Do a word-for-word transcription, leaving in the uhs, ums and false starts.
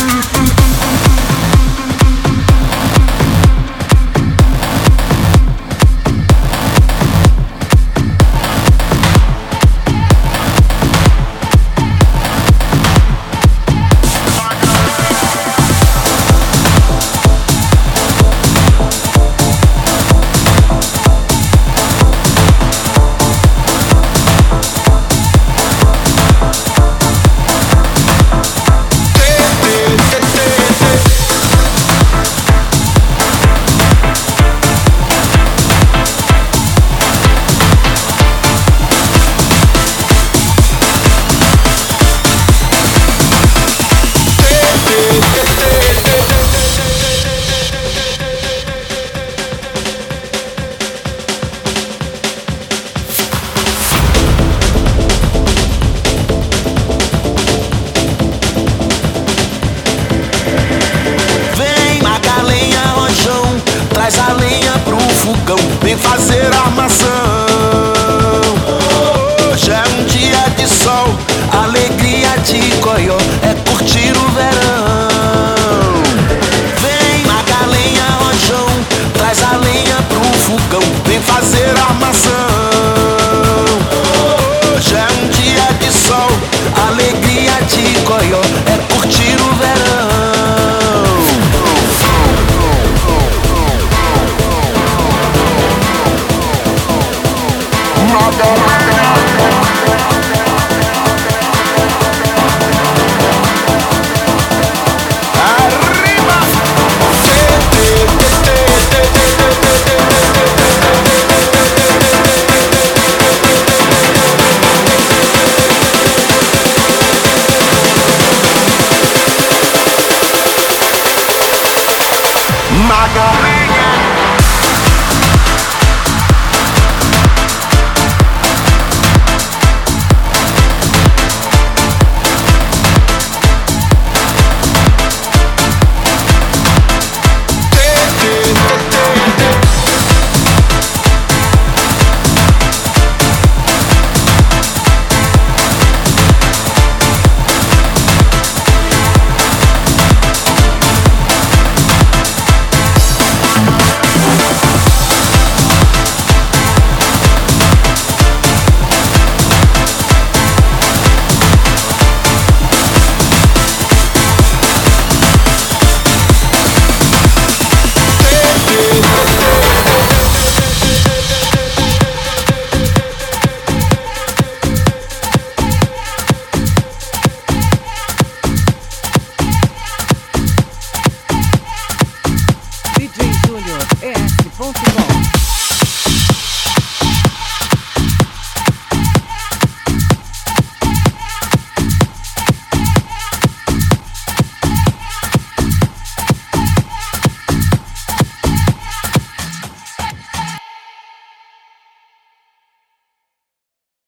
Vem fazer armação. Hoje é um dia de sol, alegria de coió, é curtir o verão. Vem Magalenha, rojão, traz a lenha pro fogão. Vem fazer armação. Hoje é um dia de sol, alegria de coió, é curtir o verão. Maga